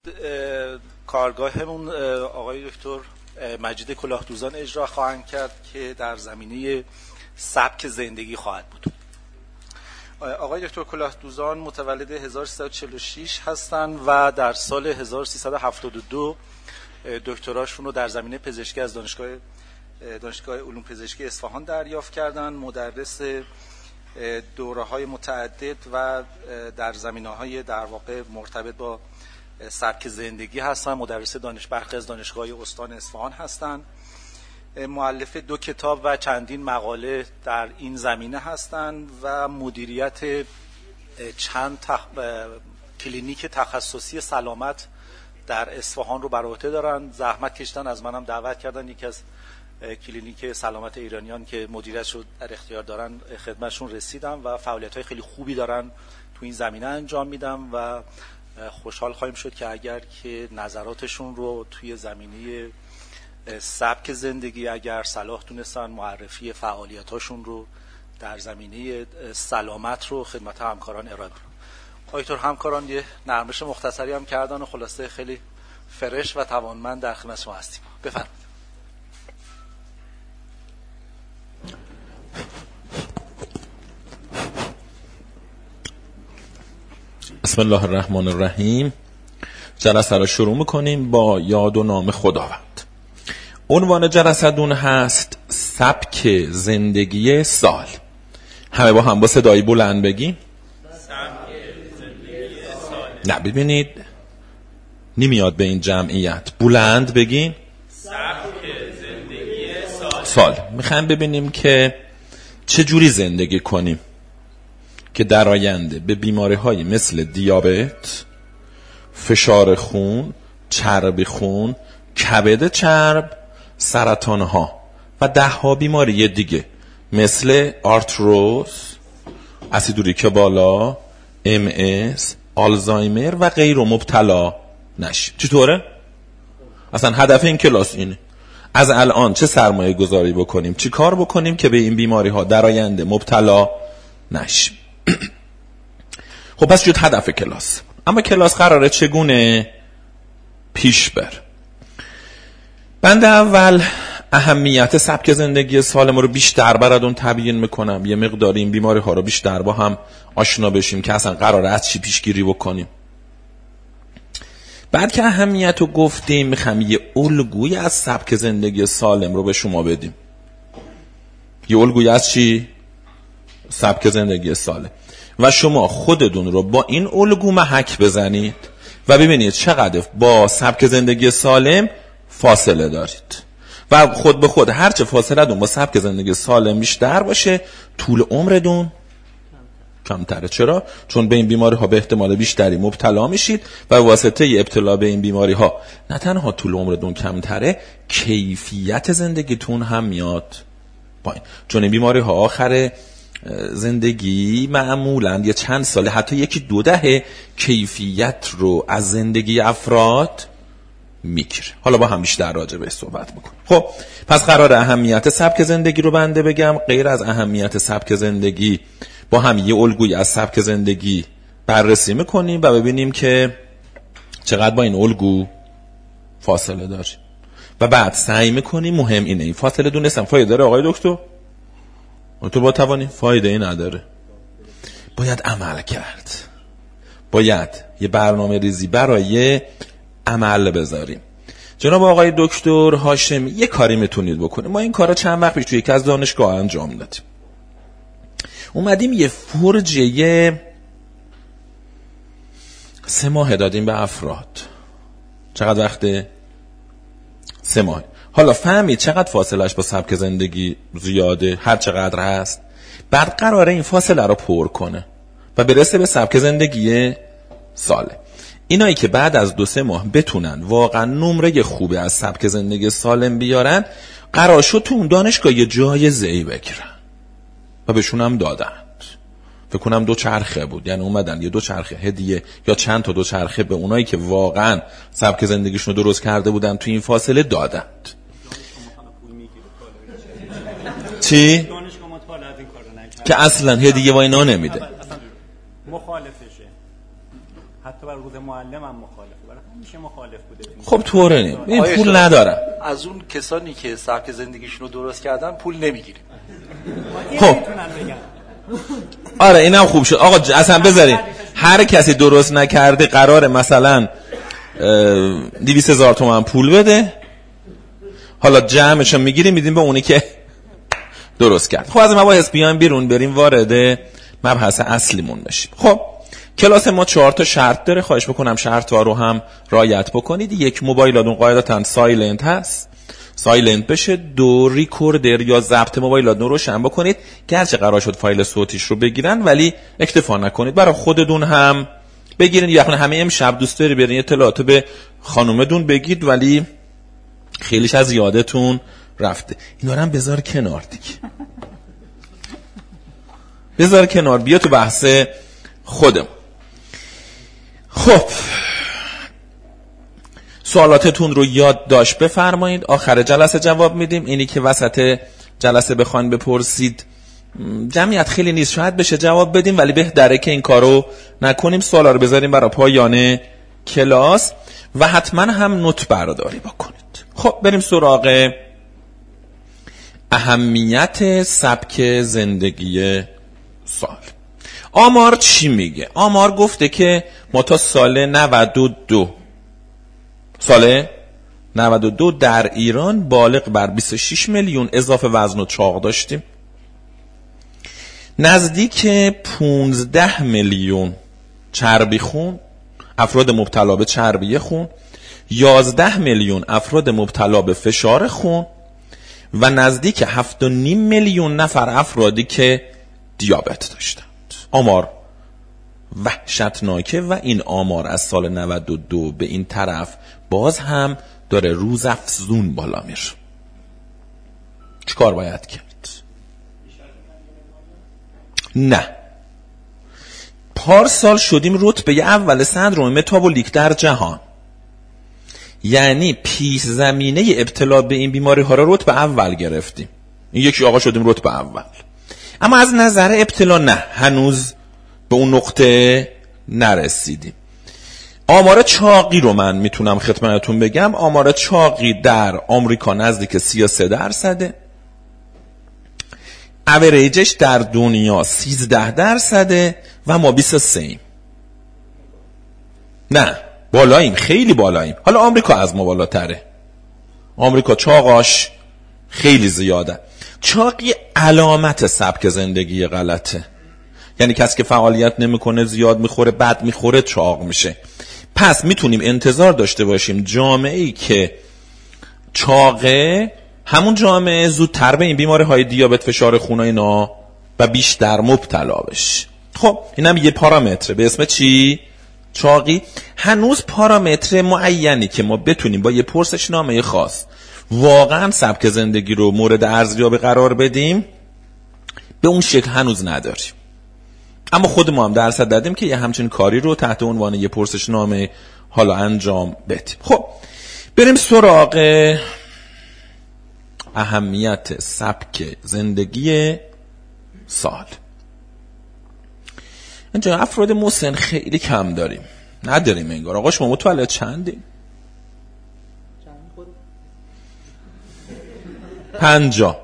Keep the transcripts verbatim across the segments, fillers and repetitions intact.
کارگاهمون آقای دکتر مجید کلاهدوزان اجرا خواهند کرد که در زمینه سبک زندگی خواهد بود. آقای دکتر کلاهدوزان متولد هزار و سیصد و چهل و شش هستند و در سال هزار و سیصد و هفتاد و دو دکتراشون رو در زمینه پزشکی از دانشگاه دانشگاه علوم پزشکی اصفهان دریافت کردند. مدرس دوره‌های متعدد و در زمینه‌های در واقع مرتبط با سبک زندگی هستند. مدرس دانش برخی از دانشگاه استان اصفهان هستند. مؤلف دو کتاب و چندین مقاله در این زمینه هستند و مدیریت چند تخ... کلینیک تخصصی سلامت در اصفهان رو بر عهده دارند. زحمت کشیدن، از منم دعوت کردن یکی از کلینیک سلامت ایرانیان که مدیریتش رو در اختیار دارن خدمتشون رسیدم و فعالیت‌های خیلی خوبی دارن تو این زمینه انجام میدم و خوشحال خواهیم شد که اگر که نظراتشون رو توی زمینه سبک زندگی اگر صلاح دونستن معرفی فعالیتاشون رو در زمینه سلامت رو خدمت همکاران ارائه کنن. آقای همکاران یه نرمش مختصری هم کردن و خلاصه خیلی فرش و توانمند در خدمت شما هستیم. بفرمایید. بسم الله الرحمن الرحیم. جلسه را شروع میکنیم با یاد و نام خداوند. عنوان جلسه‌تون هست سبک زندگی سال. همه با هم با صدای بلند بگیم سبک زندگی سال. نه ببینید نمیاد به این جمعیت. بلند بگین سبک زندگی سال. سال میخوایم ببینیم که چه جوری زندگی کنیم که در آینده به بیماری‌های مثل دیابت، فشار خون، چربی خون، کبد چرب، سرطان‌ها و ده‌ها بیماری دیگه مثل آرتروز، اسیدوریک بالا، ام اس، آلزایمر و غیره مبتلا نشیم. چطوره؟ اصلا هدف این کلاس اینه. از الان چه سرمایه گذاری بکنیم، چی کار بکنیم که به این بیماری‌ها در آینده مبتلا نشیم. خب پس شد هدف کلاس. اما کلاس قراره چگونه پیش بر. بنده اول اهمیت سبک زندگی سالم رو بیشتر براتون تبیین میکنم. یه مقدار این بیماری ها رو بیشتر با هم آشنا بشیم که اصلا قراره از چی پیشگیری بکنیم. بعد که اهمیت رو گفتیم میخوام یه الگوی از سبک زندگی سالم رو به شما بدیم. یه الگوی از چی؟ سبک زندگی سالم. و شما خودتون رو با این الگو محک بزنید و ببینید چقدر با سبک زندگی سالم فاصله دارید و خود به خود هرچه فاصله دون با سبک زندگی سالم بیشتر باشه طول عمرتون کمتره. چرا؟ چون به این بیماری ها به احتمال بیشتری مبتلا میشید و واسطه ابتلا به این بیماری ها نه تنها طول عمرتون کمتره، کیفیت زندگیتون هم میاد پایین. چون این بیماری ها آخر زندگی معمولاً یه چند ساله حتی یکی دو دهه کیفیت رو از زندگی افراد میگیره. حالا با هم بیشتر راجع بهش صحبت میکنیم. خب پس قرار اهمیت سبک زندگی رو بنده بگم. غیر از اهمیت سبک زندگی با هم یه الگوی از سبک زندگی بررسی میکنیم و ببینیم که چقدر با این الگو فاصله داریم و بعد سعی میکنیم. مهم اینه این فاصله دونستم فایده داره آقای دکتر؟ تو با توانی فایده ای نداره. باید عمل کرد. باید یه برنامه ریزی برای عمل بذاریم. جناب آقای دکتر هاشمی یه کاری میتونید بکنید. ما این کارا چند وقت پیش توی یکی از دانشگاه انجام دادیم. اومدیم یه فرجه سه ماه دادیم به افراد. چقدر وقته؟ سه ماه. حالا فهمید چقدر فاصلش با سبک زندگی زیاده، هر چقدر هست. بعد قراره این فاصله رو پر کنه و برسه به سبک زندگی سالم. اینایی که بعد از دو سه ماه بتونن واقعا نمره خوبه از سبک زندگی سالم بیارن، قرار شد تو اون دانشگاه یه جایزه‌ای بگیرن و بهشون هم دادن. فکر کنم دو چرخه بود، یعنی اومدن یه دو چرخه هدیه یا چند تا دو چرخه به اونایی که واقعا سبک زندگیشون رو درست کرده بودن تو این فاصله دادند. چی؟ دانشگاه ما تا از این کارو نکرد که اصلا هدیه و اینا نمیده. مخالفشه. حتی بر روز معلم هم مخالفه. برای همین خب طوره نیم این پول ندارم. از اون کسانی که سبک زندگیشون رو درست کردن پول نمیگیریم. خب آره اینم خوب شد آقا اصلا بذاریم هر کسی درست نکرده قراره مثلا دویست هزار تومان پول بده، حالا جمعشو میگیریم میدیم به اونی که درست کرد. خب از مباحث بیایم بیرون بریم وارد مبحث اصلیمون بشیم. خب کلاس ما چهار تا شرط داره، خواهش بکنم شرط ها رو هم رعایت بکنید. یک، موبایلاتون قاعدتاً سایلنت هست، سایلنت بشه. دو، ریکوردر یا ضبط موبایلاتون رو روشن بکنید، گرچه قرار شد فایل صوتیش رو بگیرن ولی اکتفا نکنید، برای خودتون هم بگیرین. یا همه امشب دوست داری برین اطلاعات به خانومتون بگید ولی خیلیش از یادتون رفته. اینا رو هم بذار کنار دیگه، بذار کنار، بیا تو بحث خودم. خب سوالاتتون رو یاد داشت بفرمایید، آخر جلسه جواب میدیم. اینی که وسط جلسه بخواین بپرسید جمعیت خیلی نیست، شاید بشه جواب بدیم ولی بهتره که این کارو نکنیم. سوالا رو بذاریم برای پایان کلاس و حتما هم نوت برداری بکنید. خب بریم سراغ اهمیت سبک زندگی سال. آمار چی میگه؟ آمار گفته که ما تا سال نود و دو سال نود و دو در ایران بالغ بر بیست و شش میلیون اضافه وزن و چاق داشتیم، نزدیک پانزده میلیون چربی خون، افراد مبتلا به چربی خون، یازده میلیون افراد مبتلا به فشار خون و نزدیک هفت و نیم میلیون نفر افرادی که دیابت داشتند. آمار وحشتناکه و این آمار از سال نود و دو به این طرف باز هم داره روز افزون بالا میره. چی کار باید کرد؟ نه، پارسال شدیم رتبه اول سندروم متابولیک در جهان، یعنی پیش زمینه ابتلا به این بیماری ها رو رتبه اول گرفتیم. این یکی آقا شدیم رتبه اول، اما از نظر ابتلا نه، هنوز به اون نقطه نرسیدیم. آمار چاقی رو من میتونم خدمتتون بگم. آمار چاقی در آمریکا نزدیک سی و سه درصده، اوریجش در دنیا سیزده درصده و ما بیست و سه ایم. نه بالاییم، خیلی بالاییم. حالا آمریکا از ما بالاتره، آمریکا چاقاش خیلی زیاده. چاقی علامت سبک زندگی غلطه، یعنی کسی که فعالیت نمیکنه، زیاد میخوره، بد میخوره، چاق میشه. پس میتونیم انتظار داشته باشیم جامعه‌ای که چاقه همون جامعه زودتر به این بیماری های دیابت، فشار خون و اینا و بیشتر مبتلا بشه. خب اینم یه پارامتر به اسم چی؟ چاقی. هنوز پارامتر معینی که ما بتونیم با یه پرسشنامه خاص واقعا سبک زندگی رو مورد ارزیابی قرار بدیم به اون شکل هنوز نداریم، اما خود ما هم درصد دادیم که یه همچین کاری رو تحت عنوان یه پرسشنامه حالا انجام بدیم. خب بریم سراغ اهمیت سبک زندگی سال. اینجا افراد مسن خیلی کم داریم، نداریم انگار. آقا شما متولد چندیم؟ پنجاه.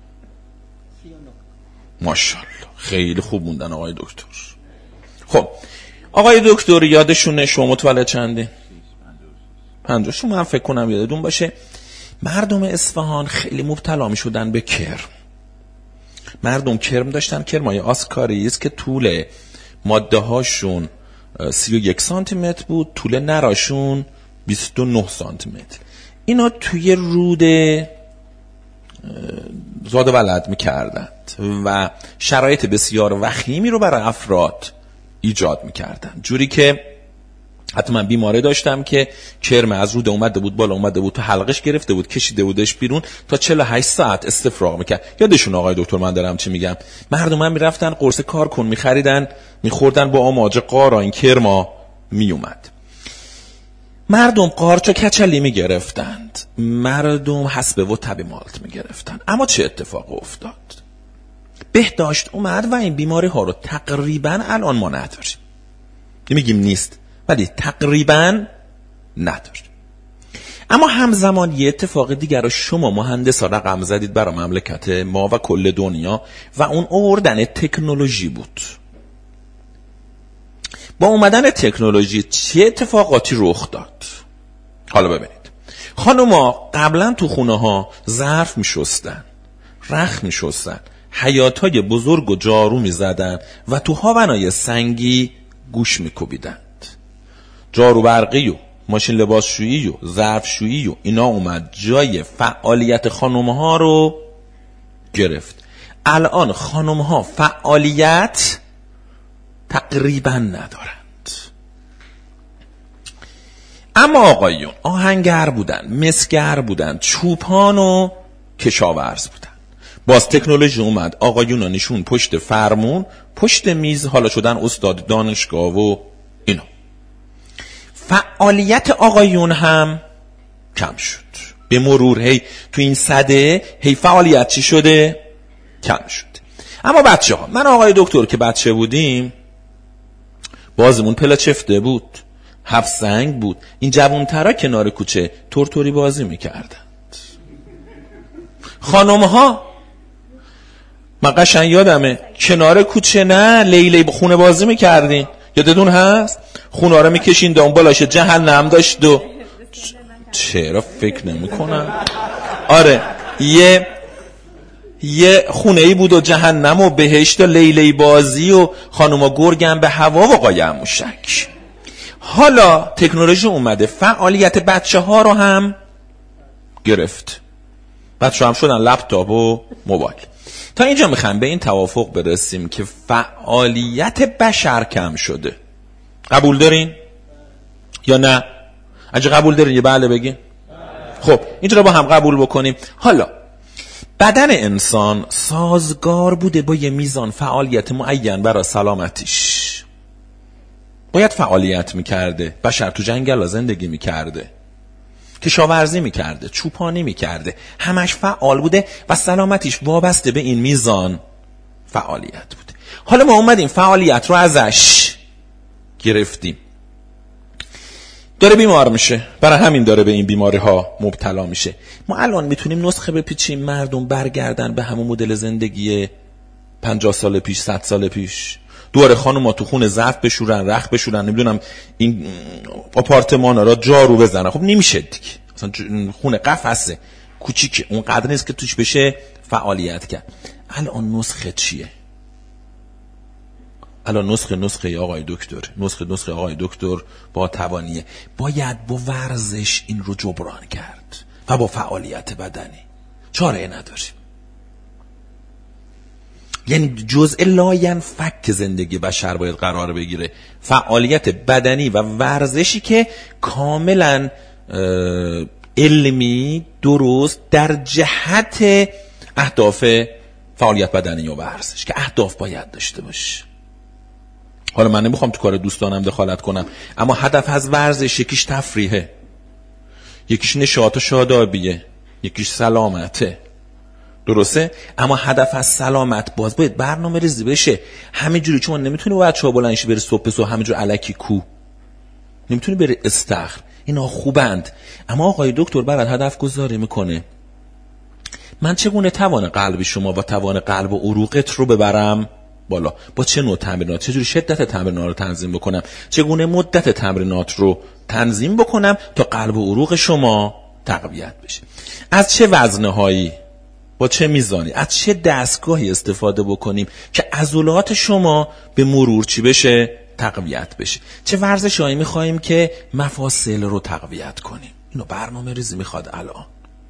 ماشاءالله خیلی خوب موندن آقای دکتر. خب آقای دکتر یادشونه شما متولد چنده؟ پنجاه. شما هم فکر کنم یادتون باشه مردم اصفهان خیلی مبتلا می شدن به کرم. مردم کرم داشتن، کرمای آسکاریز که طول ماده هاشون سی و یک سانتی متر بود، طول نراشون بیست و نه سانتی متر. اینا توی روده زاد و ولد میکردند و شرایط بسیار وخیمی رو برای افراد ایجاد میکردند، جوری که حتی من بیماره داشتم که کرم از روده اومده بود بالا، اومده بود تو حلقش گرفته بود، کشیده بودش بیرون، تا چهل و هشت ساعت استفراغ میکرد. یادشون آقای دکتر من دارم چی میگم؟ مردم هم میرفتن قرص کارکن میخریدن میخوردن، با آماج قارا این کرما میومد. مردم قارچ و کچلی میگرفتند، مردم حسبه و تبی مالت میگرفتند. اما چه اتفاق افتاد؟ بهداشت اومد و این بیماری ها رو تقریبا الان ما نداریم. نمیگیم نیست، ولی تقریبا نداره. اما همزمان یه اتفاق دیگر رو شما مهندسا رقم زدید برای مملکت ما و کل دنیا و اون آوردن تکنولوژی بود. با اومدن تکنولوژی چه اتفاقاتی رخ داد؟ حالا ببینید، خانوما قبلا تو خونه ها ظرف می شستن، رخت می شستن، حیاطای بزرگ و جارو می زدن و تو هاونای سنگی گوش می کوبیدند. جارو برقی و ماشین لباسشویی و ظرفشویی و اینا اومد جای فعالیت خانومها رو گرفت. الان خانومها فعالیت تقریبا ندارند. اما آقایون آهنگر بودن، مسگر بودن، چوپان و کشاورز بودن. باز تکنولوژی اومد، آقایون ها نشون پشت فرمون، پشت میز، حالا شدن استاد دانشگاه و اینا. فعالیت آقایون هم کم شد به مرور. هی تو این صده هی فعالیت چی شده؟ کم شد. اما بچه ها، من آقای دکتر که بچه بودیم بازمون پلاچفته بود، هفت سنگ بود. این جوانترا کنار کوچه تورتوری بازی میکردند. خانم ها من قشنگ یادمه کنار کوچه نه لیلی خونه بازی میکردین، یادتون هست؟ خونه رو میکشین دون بالاش جهنم داشت و چرا فکر نمی کنم؟ آره یه یه خونه ای بود و جهنم و بهشت و لیلی بازی و خانوما گرگن به هوا و قایم موشک. حالا تکنولوژی اومده فعالیت بچه ها رو هم گرفت. بچه هم شدن لپتاپ و موبایل. تا اینجا میخوام به این توافق برسیم که فعالیت بشر کم شده. قبول دارین؟ یا نه؟ اگه قبول دارین یه بله بگین. خب اینجا رو با هم قبول بکنیم. حالا بدن انسان سازگار بوده با یه میزان فعالیت معین برای سلامتیش. باید فعالیت میکرده. بشر تو جنگل زندگی میکرده، کشاورزی میکرده، چوپانی میکرده، همش فعال بوده و سلامتیش وابسته به این میزان فعالیت بوده. حالا ما اومدیم فعالیت رو ازش گرفتیم، داره بیمار میشه، برای همین داره به این بیماری ها مبتلا میشه. ما الان میتونیم نسخه بپیچیم مردم برگردن به همون مدل زندگی پنجاه سال پیش، صد سال پیش، دوره خانوما تو خونه ظرف بشورن، رخت بشورن، نمیدونم این آپارتمان ها را جارو بزنن. خب نمیشه دیگه، مثلا خونه قفسه کوچیکه، اون قدر نیست که توش بشه فعالیت کرد. الان نسخه چیه؟ الان نسخه نسخه آقای دکتر، نسخه نسخه آقای دکتر با توانیه. باید با ورزش این رو جبران کرد و با فعالیت بدنی. چاره نداریم. یعنی جزء لاینفک زندگی بشر باید قرار بگیره فعالیت بدنی و ورزشی که کاملا علمی درست در جهت اهداف فعالیت بدنی و ورزش که اهداف باید داشته باشه. حالا من نمیخوام تو کار دوستانم دخالت کنم، اما هدف از ورزش یکیش تفریحه، یکیش نشاط و شادابیه، یکیش سلامته. درسته؟ اما هدف از سلامت باز باید برنامه ریزی بشه. همینجوری چون نمیتونی بچه‌ها بلند شی بری صبح صبح همینجور الکی کو، نمیتونی بری استخر. اینا خوبند، اما آقای دکتر برات هدف گذاری میکنه. من چگونه توان قلبی شما و توان قلب و عروقت رو ببرم بالا؟ با چه نوع تمرینات، چه جوری شدت تمرینات رو تنظیم بکنم، چگونه مدت تمرینات رو تنظیم بکنم تا قلب و عروق شما تقویت بشه. از چه وزنهایی، با چه میزانی، از چه دستگاهی استفاده بکنیم که عضلات شما به مرور چی بشه؟ تقویت بشه. چه ورزشایی میخوایم که مفاصل رو تقویت کنیم. اینو برنامه ریزی میخواد. الان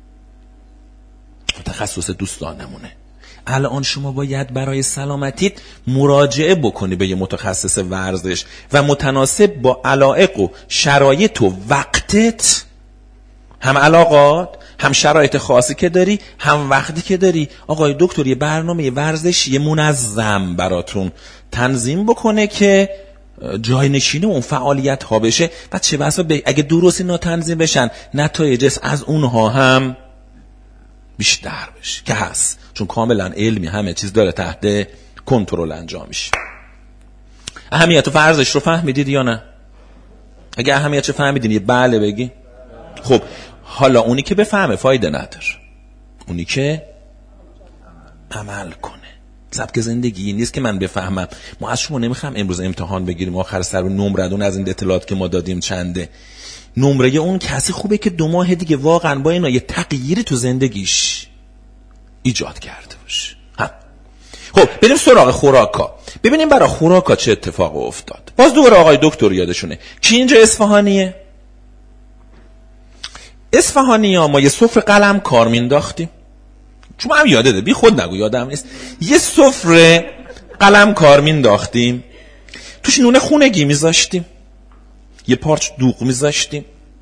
تخصص دوستانمونه. الان شما باید برای سلامتیت مراجعه بکنی به یه متخصص ورزش و متناسب با علایق و شرایط و وقتت، هم علاقات، هم شرایط خاصی که داری، هم وقتی که داری، آقای دکتر یه برنامه ورزشی منظم براتون تنظیم بکنه که جای نشینه اون فعالیت ها بشه. و چه بسا اگه درست اینا تنظیم بشن نتایجش از اونها هم بیشتر بشه که هست، چون کاملا علمی همه چیز داره تحت کنترل انجام میشه. اهمیت ورزش رو فهمیدید یا نه؟ اگه اهمیتش فهمیدین یه بله بگی. خب حالا اونی که بفهمه فایده نداره، اونی که عمل کنه. سبک زندگی نیست که من بفهمم. ما از شما نمیخوام امروز امتحان بگیریم آخر سر نمرتون از این اطلاعات که ما دادیم چنده. نمره اون کسی خوبه که دو ماه دیگه واقعا با اینا یه تغییری تو زندگیش ایجاد کرده باشه. خب بریم سراغ خوراکا، ببینیم برای خوراکا چه اتفاق افتاد. باز دوباره آقای دکتر یادشونه کی اینجا اصفهانیه؟ اصفهانی ها ما یه سفره قلم کار مینداختیم، چون هم یاده بی خود نگو یادم نیست، یه سفره قلم کار مینداختیم، توش نون خونگی میذاشتیم، یه پارچ دوغ میذاشتیم،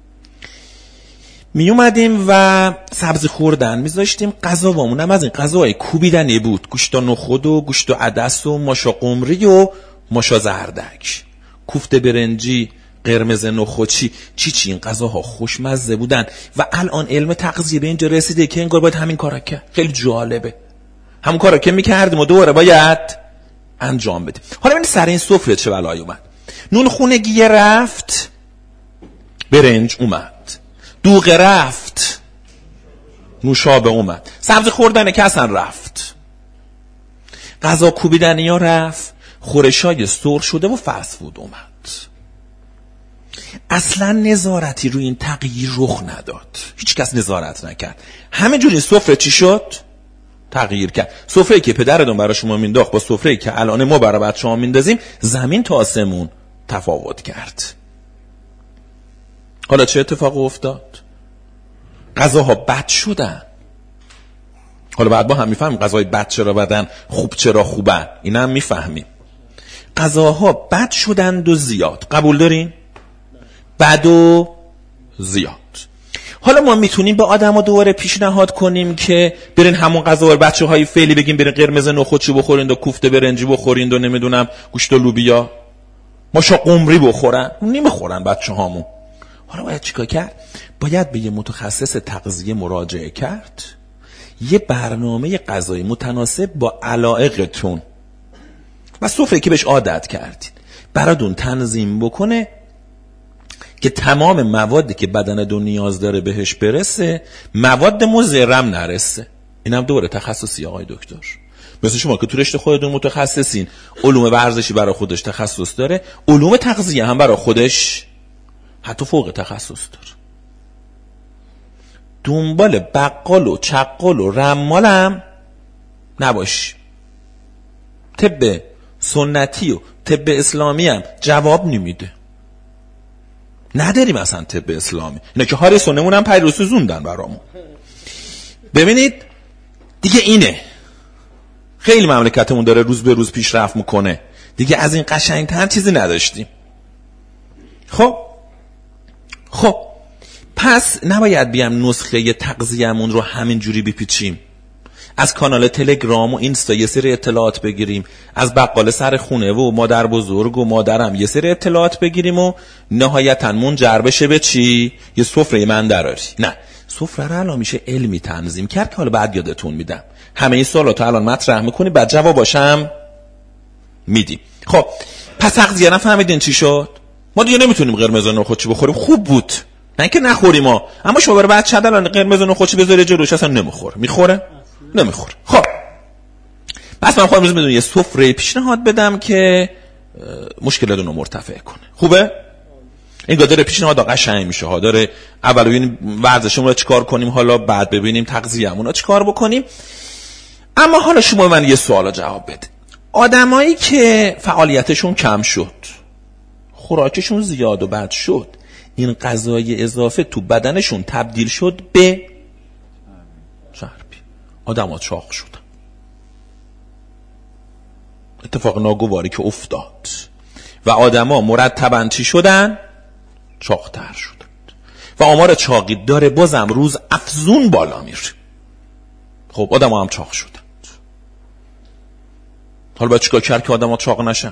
می اومدیم و سبزی خوردن میذاشتیم. غذاوامون هم از این غذاهای کوبیدنی بود، گوشت و نخود و گوشت و عدس و ماشا قمری و ماشا زردک، کوفته برنجی، قرمز نخودچی، چی چی این غذاها خوشمزه بودن. و الان علم تغذیه به اینجا رسیده که انگار باید همین کارا کرد. خیلی جالبه، همون کارا که میکردیم و دوباره باید انجام بدیم. حالا ببین سر این سفره چه بلایی اومد. نون خونگی رفت، برنج اومد، دوغ رفت، نوشابه اومد، سبزی خوردن که اصلا رفت، غذا کوبیدنی ها رفت، خورشای سرخ شده و فست فود اومد. اصلا نظارتی روی این تغییر رخ نداد، هیچ کس نظارت نکرد، همه جوری سفره چی شد؟ تغییر کرد. سفره‌ای که پدرتون برای شما مینداخت با سفره‌ای که الان ما برای بچه‌ها میندازیم زمین تا آسمون تفاوت کرد. حالا چه اتفاق افتاد؟ غذاها بد شدن. حالا بعد ما هم میفهمیم غذای بد چرا بدن، خوب چرا خوبن، اینا هم میفهمیم. غذاها بد شدند و زیاد. قبول دارین؟ بد و زیاد. حالا ما میتونیم به آدم‌ها دوباره پیشنهاد کنیم که برین همون غذا رو بچه‌های فعلی بگیم برین قرمز نخودچی بخورین و کوفته برنجی بخورین و نمیدونم گوشت و لوبیا ماشا قمری بخورن؟ نمیخورن بچه‌هامون. حالا باید چیکار کرد؟ باید به یه متخصص تغذیه مراجعه کرد، یه برنامه غذایی متناسب با علایقتون و سفره که بهش عادت کردین براتون تنظیم بکنه که تمام موادی که بدنتون نیاز داره بهش برسه، مواد مضرم نرسه. اینم دوباره تخصصی آقای دکتر. مثل شما که تو رشته خودتون متخصصین، علوم ورزشی برای خودش تخصص داره، علوم تغذیه هم برای خودش حتی فوق تخصص داره. دنبال بقال و چقال و رمال هم نباش. طب سنتی و طب اسلامی هم جواب نمیده. نداریم اصلا طب اسلامی. اینا که هاری سنمون هم پیروز زوندن برامون. ببینید دیگه اینه. خیلی مملکتمون داره روز به روز پیشرفت میکنه. دیگه از این قشنگتر چیزی نداشتیم. خب خب پس نباید بیام نسخه تغذیه‌مون رو همینجوری بپیچیم. از کانال تلگرام و اینستا یه سری اطلاعات بگیریم، از بقال سر خونه و مادر بزرگ و مادرم یه سری اطلاعات بگیریم و نهایتاً منجر بشه به چی؟ یه سفره من دراری. نه، سفره رو الان میشه علمی تنظیم کرد که حالا بعد یادتون میدم. همه این سوالات الان مطرح میکنی بعد جواباشم میدیم. خب پس تغذیه نفهمیدین چی شد؟ ما دیگه نمیتونیم قرمز نخودچی بخوریم. خوب بود، نه اینکه نخوریم ما، اما شما برای بچه الان قرمز نخودچی بذاری جلوش اصلا نمیخوره. میخوره؟ نمیخوره. خب بس من خواهم روز میدونم یه سفره پیشنهاد بدم که مشکلاتونو مرتفع کنه. خوبه؟ این داره پیشنهاد قشنگ میشه ها. داره اول ببینیم ورزشمون رو چیکار کنیم، حالا بعد ببینیم تغذیه‌مون رو چیکار بکنیم. اما حالا شما من یه سوال جواب بده. آدمایی که فعالیتشون کم شد، خوراکشون زیاد و بد شد، این غذای اضافه تو بدنشون تبدیل شد به چربی. آدم‌ها چاق شدن. اتفاق ناگواری که افتاد و آدم‌ها مرتباً چی شدن؟ چاق‌تر شدن و آمار چاقی داره بازم روز افزون بالا میره. خب آدم‌ها هم چاق شدن. حالا باید چیکار کرد که آدم‌ها چاق نشن؟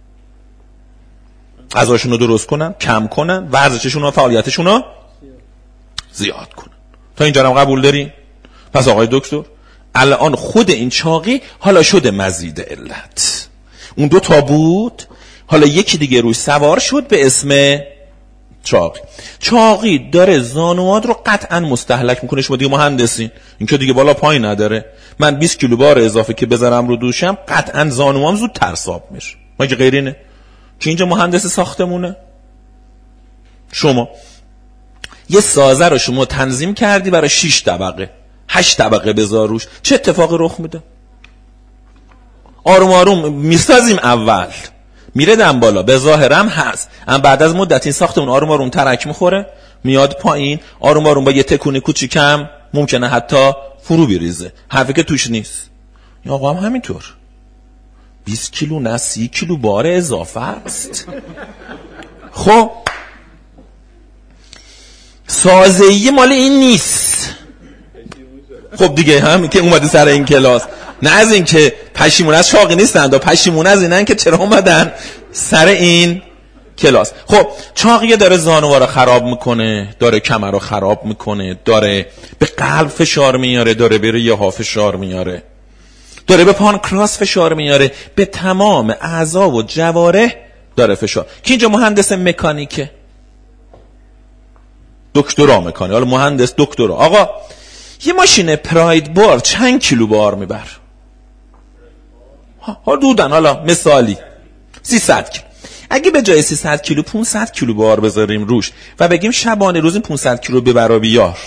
غذاشون رو درست کنن، کم کنن، ورزششون و فعالیتشون رو زیاد کنن. تا اینجا هم قبول داری؟ پس آقای دکتر الان خود این چاقی حالا شده مزید علت. اون دو تا بود، حالا یکی دیگه روش سوار شد به اسم چاقی چاقی داره زانوات رو قطعا مستهلک میکنه. شما دیگه مهندسین، این که دیگه بالا پایین نداره. من بیست کیلو بار اضافه که بذارم رو دوشم قطعا زانوام زود ترساب میشه. مگه غیر اینه که اینجا مهندس ساختمونه؟ شما یه سازه رو شما تنظیم کردی برای شش طبقه هشت طبقه بذار روش، چه اتفاقی رخ میده؟ آروم آروم میسازیم، اول میره دم بالا، به ظاهرم هست، اما بعد از مدت این ساختمون آروم آروم ترک میخوره، میاد پایین، آروم آروم با یه تکونی کوچیکم ممکنه حتی فرو بریزه. حرفی که توش نیست. یا آقا هم همینطور بیست کیلو نه سی کیلو بار اضافه است. خب سازه‌ای مال این نیست. خب دیگه همین که اومده سر این کلاس، نه از این که پشیمون از شاقی نیستن، دا پشیمون از اینن که چرا اومدن سر این کلاس. خب چاقیه داره زانوها رو خراب میکنه، داره کمر رو خراب میکنه، داره به قلب فشار میاره، داره به ریه ها فشار میاره، داره به پانکراس فشار میاره، به تمام اعضا و جوارح داره فشار. که اینجا مهندس مکانیکه، دکترا مکانیک، حالا مهندس دکترا. آقا یه ماشین پراید بار چند کیلو بار میبر؟ ها دودن، حالا مثالی سیصد کیلو. اگه به جای سیصد کیلو پانصد کیلو بار بذاریم روش و بگیم شبانه روز این پانصد کیلو ببر و بیار،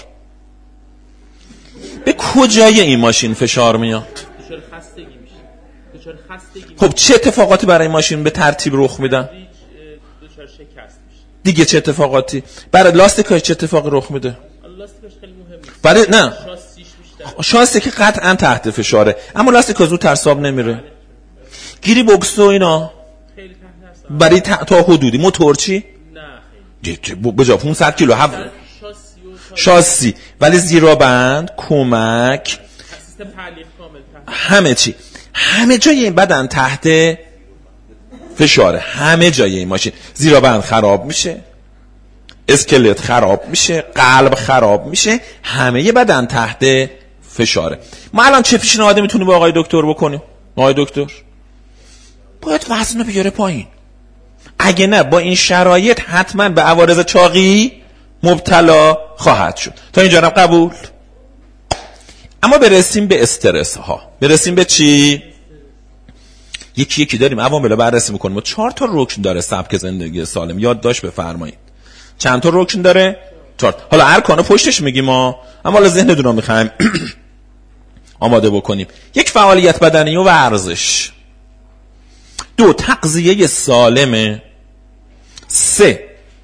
به کجای این ماشین فشار میاد؟ دچار خستگی میشه. دچار خستگی. خب چه اتفاقاتی برای این ماشین به ترتیب رخ میدن؟ دچار شکست میشه. دیگه چه اتفاقاتی؟ برای لاستیکاش چه اتفاقی رخ میده؟ لاستیکاش خیلی مهمه. برای نه شاسیش بیشتر. شاستی که قطعا تحت فشاره، اما لاستیکا زود ترساب نمیره. گیری بوکس و اینا خیلی تحت است. برای تا, تا حدودی. موتور چی؟ نه خیلی. به جا پانصد کیلو هفت شاسی، ولی زیرابند، کمک، سیستم تعلیق کامل تحت. همه چی، همه جای این بدن تحت فشاره. همه جای این ماشین زیرابند خراب میشه، اسکلت خراب میشه، قلب خراب میشه، همه بدن تحت فشاره. ما الان چه پیشنهادی میتونیم با آقای دکتر بکنیم؟ آقای دکتر باید وزن رو بیاره پایین. اگه نه با این شرایط حتما به عوارض چاقی مبتلا خواهد شد. تا اینجا هم قبول؟ اما برسیم به استرس ها. برسیم به چی؟ یکی یکی داریم عوامل رو بررسی میکنیم. ما چهار تا رکن داره سبک زندگی سالم، یادداشت بفرمایید. چند تا رکن داره؟ چهار. حالا ارکانو پشتش میگیم ما، اما حالا ذهنتون رو میخوایم آماده بکنیم. یک، فعالیت بدنی و ورزش. دو، تغذیه سالمه. سه،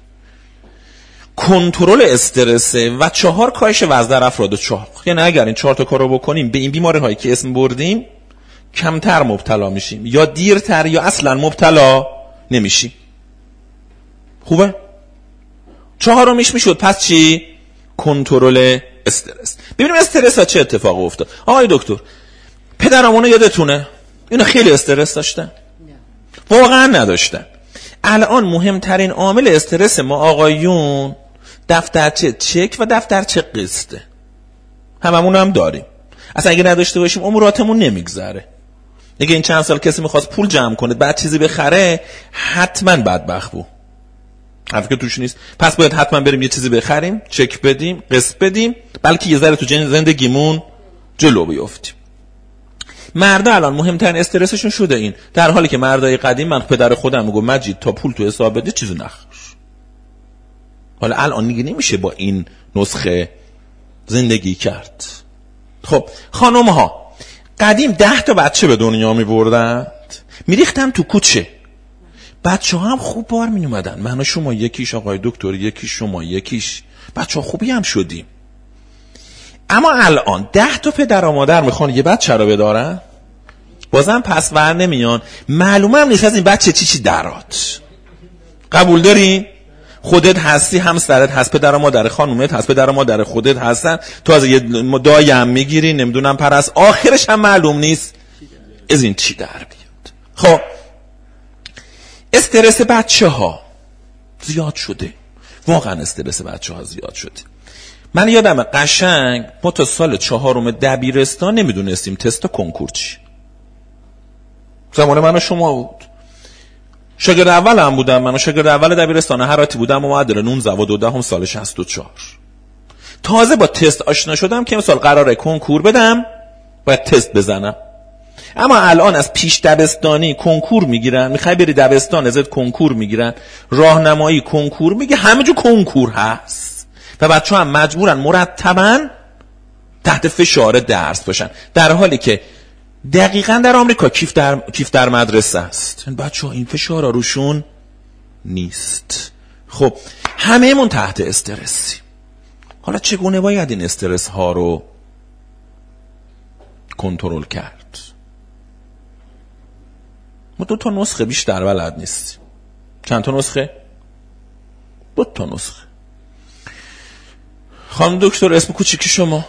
کنترل استرس. و چهار، کاهش وزن در افراد چاق. یعنی اگر این چهار تا کارو بکنیم به این بیماری هایی که اسم بردیم کمتر مبتلا میشیم، یا دیرتر یا اصلا مبتلا نمیشیم. خوبه؟ چهارمیش میشد پس چی؟ کنترل استرس. ببینیم استرس ها چه اتفاق افتاد. آقای دکتر پدرامونو یادتونه اینا خیلی استرس داشتن؟ واقعا نداشتن. الان مهمترین عامل استرس ما آقایون دفترچه چک و دفترچه قسطه. هممون هم داریم. اصلا اگه نداشته باشیم عمراتمون نمیگذره. اگه این چند سال کسی میخواست پول جمع کنه بعد چیزی بخره حتما بدبخت بود. حرفی که توش نیست. پس باید حتما بریم یه چیزی بخریم، چک بدیم، قسط بدیم، بلکه یه ذره تو زندگیمون جلو بیافتیم. مردا الان مهمترین استرسشون شده این، در حالی که مردای قدیم، من پدر خودم میگم مجید تا پول تو حساب بده چیزی نخر. حالا الان دیگه نمیشه با این نسخه زندگی کرد. خب خانم ها قدیم ده تا بچه به دنیا میبردند، میریختن تو کوچه، بچه ها هم خوب بار می اومدن. من و شما یکیش، آقای دکتر یکیش، شما یکیش، بچه ها خوبی هم شدیم. اما الان ده تا پدر و مادر میخوان یه بچه رو بدارن، بازم پس ور نمیان. معلومه هم نیست از این بچه چی چی درات. قبول داری؟ خودت هستی، همسرت هست، پدر و مادر خانومت هست، پدر و مادر خودت هستن، تو از یه دایم میگیری، نمیدونم پرست، آخرش هم معلوم نیست از این چی در بیاد. خب استرس بچه ها زیاد شده، واقعا استرس بچه ها زیاد شده. من یادم قشنگ ما تا سال چهارم دبیرستان نمیدونستیم تست کنکور چی. زمان من و شما بود. شاگرد اول هم بودم، من شاگرد اول دبیرستان هراتی بودم و معدل نوزده و دو دهم سال شصت و چهار. تازه با تست آشنا شدم که امسال قراره کنکور بدم، باید تست بزنم. اما الان از پیش دبستانی کنکور میگیرن، میخوای بری دبستان ازت کنکور میگیرن، راهنمایی کنکور میگه، همه جو کنکور هست و بچه‌ها هم مجبورن مرتباً تحت فشار درس باشن، در حالی که دقیقاً در آمریکا کیف در کیف در مدرسه است. بچه‌ها این فشارا روشون نیست. خب همه‌مون تحت استرسی. حالا چگونه باید این استرس ها رو کنترل کرد؟ ما دو تا نسخه بیشتر بلد نیستیم. چند تا نسخه؟ دو تا نسخه. خانم دکتر اسم کوچیکی شما؟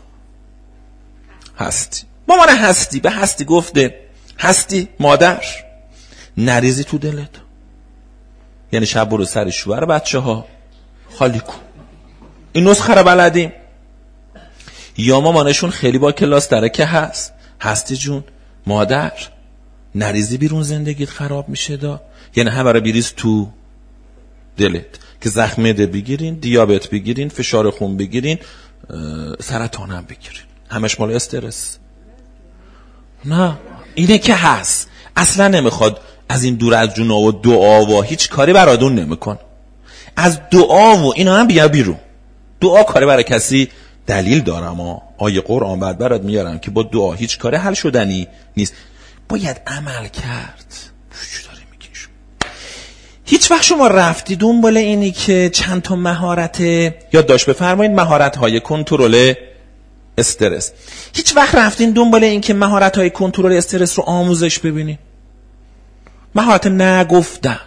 هستی. مامان هستی به هستی گفته هستی مادر نریزی تو دلت، یعنی شب برو سر شوهر بچه ها خالی کن. این نسخه رو بلدیم. یا مامانشون خیلی با کلاس داره که هست هستی جون مادر نریزی بیرون زندگیت خراب میشه دا، یعنی همه رو بیریز تو دلت که زخم معده بگیرین، دیابت بگیرین، فشار خون بگیرین، سرطان هم بگیرین، همش مال استرس. نه اینه که هست، اصلا نمیخواد از این دور از جون و دعا و هیچ کاری برادون نمیکن. از دعا و اینا هم بیا بیرون. دعا کاری برای کسی دلیل دارم ها، آیه قرآن بعد برات میارم که با دعا هیچ کاری حل شدنی نیست، باید عمل کرد. چی داری میگی شما؟ هیچ وقت شما رفتی دنبال اینی که چند تا مهارت یادداشت بفرمایید، مهارت های کنترل استرس، هیچ وقت رفتین دنبال این که مهارت های کنترل استرس رو آموزش ببینین؟ مهارت نگفتن،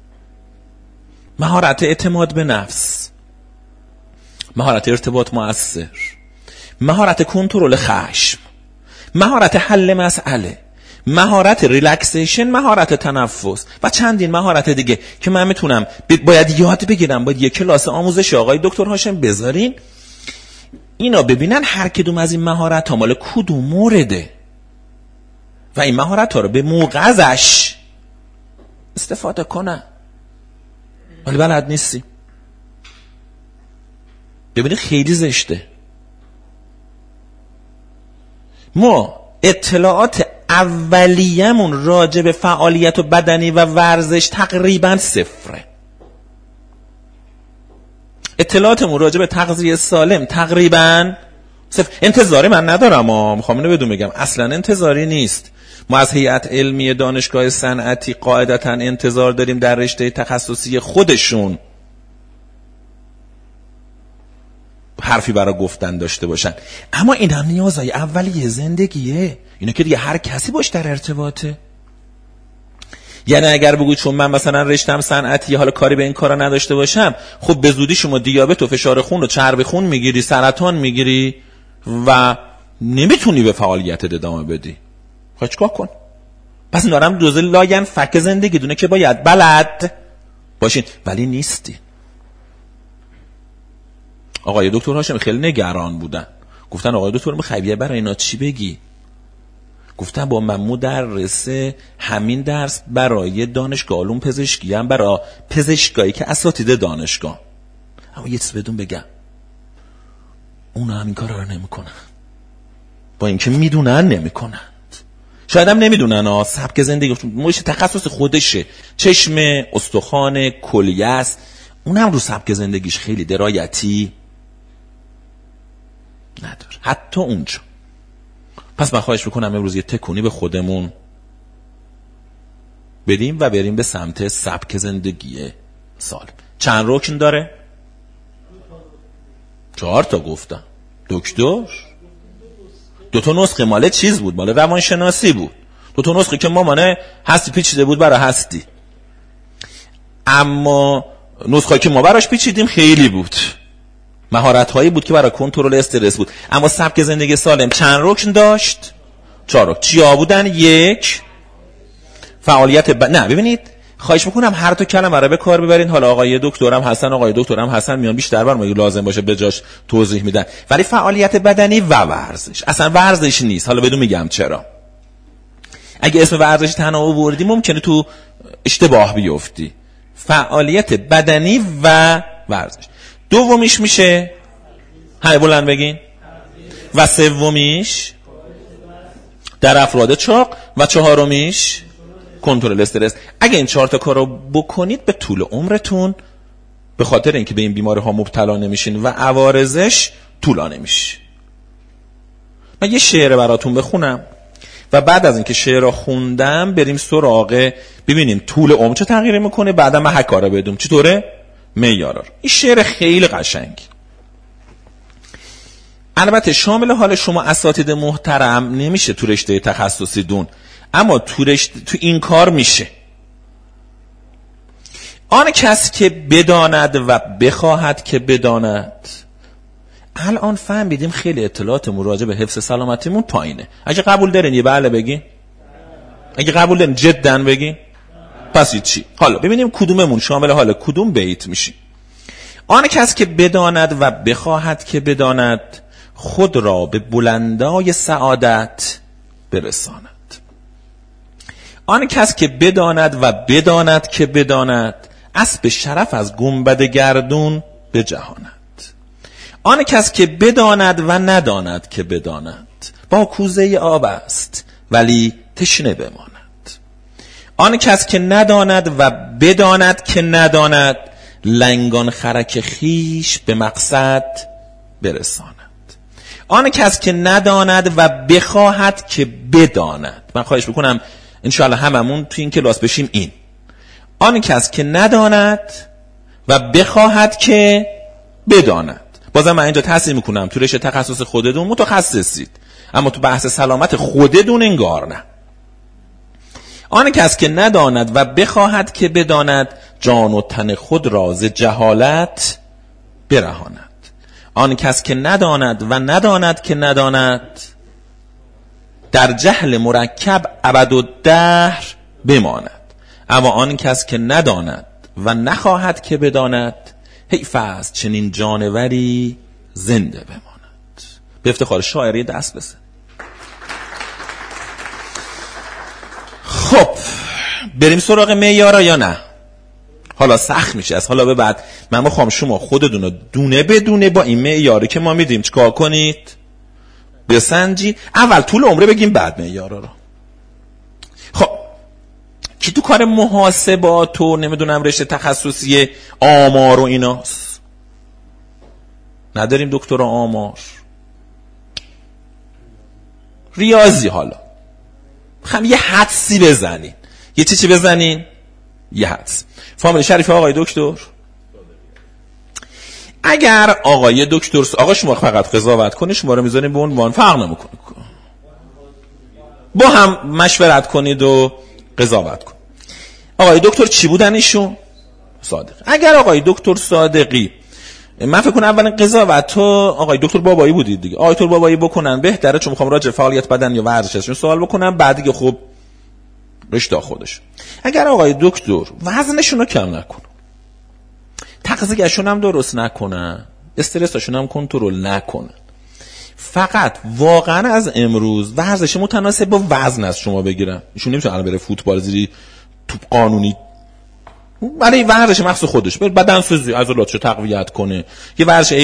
مهارت اعتماد به نفس، مهارت ارتباط مؤثر، مهارت کنترل خشم، مهارت حل مسئله، مهارت ریلکسیشن، مهارت تنفس و چندین مهارت دیگه که من میتونم باید یاد بگیرم. باید یک کلاس آموزش آقای دکتر هاشم بذارین اینا ببینن هر کدوم از این مهارت ها مال کدوم مورده و این مهارت ها رو به موقع ازش استفاده کنن. ولی بلد نیستی. ببینید خیلی زشته. ما اطلاعات اولیه‌مون راجع به فعالیت و بدنی و ورزش تقریبا صفره. اطلاعاتمون راجع به تغذیه سالم تقریبا صفر. انتظاری من ندارم، ما میخوام اینو بدون بگم اصلا انتظاری نیست. ما از هیئت علمی دانشگاه صنعتی قاعدتا انتظار داریم در رشته تخصصی خودشون حرفی برای گفتن داشته باشن، اما این هم نیازهای اولیه زندگیه. اینو که دیگه هر کسی باش در ارتباطه. یعنی اگر بگوید چون من مثلا رشتم صنعتی حالا کاری به این کارا نداشته باشم، خب به زودی شما دیابت و فشار خون و چربی خون میگیری، سرطان میگیری و نمیتونی به فعالیتت ادامه بدی. خب چیکار کن؟ پس اینا هم جزء لاین فک زندگی دونه که باید بلد باشین، ولی نیستی. آقای دکتر هاشم خیلی نگران بودن، گفتن آقای دکتر میخوای برای اینا چی بگی؟ گفتن با من مدرسه همین درس برای دانشگاه علوم پزشکی هم برای پزشکایی که اساتید دانشگاه. اما یه چیز بدون بگم، اونا همین کارا رو نمیکنن، با اینکه میدونن نمیکنن. شاید هم نمیدونن ها، سبک زندگی موش تخصص خودشه، چشم استخوان کلیه است، اونم رو سبک زندگیش خیلی درایتی نداره حتی اونجا. پس من خواهش میکنم امروز یه تکونی به خودمون بدیم و بریم به سمت سبک زندگی سالم. چند رکن داره؟ چهار تا گفتم. دکتر دو تا نسخه مال چیز بود، مال روانشناسی بود. دو تا نسخه که مامانه هستی پیچیده بود برای هستی، اما نسخه که ما براش پیچیدیم خیلی بود، مهارت هایی بود که برای کنترل استرس بود. اما سبک زندگی سالم چند رکن داشت؟ چهار رکن. چیا بودن؟ یک، فعالیت ب... نه ببینید خواهش میکنم هر تا کلمه رو به کار ببرین. حالا آقای دکترم حسن آقای دکترم حسن میان بیشتر برام لازم باشه به جاش توضیح میدن، ولی فعالیت بدنی و ورزش، اصلا ورزش نیست. حالا بدون میگم چرا. اگه اسم ورزش تنها آوردی ممکنه تو اشتباه بیفتی. فعالیت بدنی و ورزش. دومیش میشه های بلند بگین. و سومیش در افراد چاق و چهارمیش کنترل استرس. اگه این چهار تا کارو بکنید به طول عمرتون، به خاطر اینکه به این بیماری ها مبتلا نمیشین و عوارضش طولانی میشه. من یه شعر براتون بخونم و بعد از اینکه شعر رو خوندم بریم سراغ ببینیم طول عمر چه تغییر میکنه، بعدا من هکاره بدم چطوره معیارا. این شعر خیلی قشنگ، البته شامل حال شما اساتید محترم نمیشه تو رشته تخصصی دون، اما تو رشته تو این کار میشه. آن کس که بداند و بخواهد که بداند. الان فهمیدیم خیلی اطلاعات راجع به حفظ سلامتیمون پایینه. اگه قبول دارین یه بله بگین، اگه قبول دارین جدا بگین. پس چی؟ حالا ببینیم کدوممون شامل حال کدوم بیت میشیم. آن کس که بداند و بخواهد که بداند خود را به بلندای سعادت برساند. آن کس که بداند و بداند که بداند اسب شرف از گنبد گردون بجهاند. آن کس که بداند و نداند که بداند با کوزه آب است ولی تشنه بماند. آن کس که نداند و بداند که نداند لنگان خرک خیش به مقصد برساند. آن کس که نداند و بخواهد که بداند. من خواهش بکنم انشاءالله هممون تو این کلاس بشیم این. آن کس که نداند و بخواهد که بداند. بازم من اینجا تصحیح میکنم تو رشته تخصص خودتون متخصصید، اما تو بحث سلامت خودتون انگار نه. آن کس که نداند و بخواهد که بداند جان و تن خود را ز جهالت برهاند. آن کس که نداند و نداند که نداند در جهل مرکب ابدالدهر بماند. اما آن کس که نداند و نخواهد که بداند حیف است چنین جانوری زنده بماند. به افتخار شاعری دست بزن. خب بریم سراغ معیارا یا نه؟ حالا سخت میشه، از حالا به بعد من میخوام شما خودتون رو دونه بدونه با این معیاری که ما میدیم چیکار کنید؟ بسنجید. اول طول عمره بگیم بعد معیارا رو. خب کی تو کار محاسبات و نمیدونم رشته تخصصی آمار و ایناست؟ نداریم دکتر آمار، ریاضی. حالا خم یه حدسی بزنین. یه چی چی بزنین؟ یه حدس. فامیل شریف آقای دکتر، اگر آقای دکتر آقا شما فقط قضاوت کنید، شما رو میذاریم به عنوان، فرق نمیکنه، با هم مشورت کنید و قضاوت کنید. آقای دکتر چی بودن ایشون؟ صادق. اگر آقای دکتر صادقی، من فکر کنم اولین قضاوت تو آقای دکتر بابایی بودید دیگه، آقای دکتر بابایی بکنن بهتره، چون میخوام راجع فعالیت بدن یا ورزششون سوال بکنم، بعد دیگه خوب رشته خودش. اگر آقای دکتر وزنشون رو کم نکنن، تغذیه‌شون هم درست نکنن، استرسشون هم کنترل نکنن، فقط واقعا از امروز ورزش متناسب با وزن از شما بگیرن، ایشون نمیتونه الان بره فوتبال زیری توپ قانونی، برای ورزش مخصوص خودش بره بدنسازی عضلاتشو تقویت کنه، یه ورزش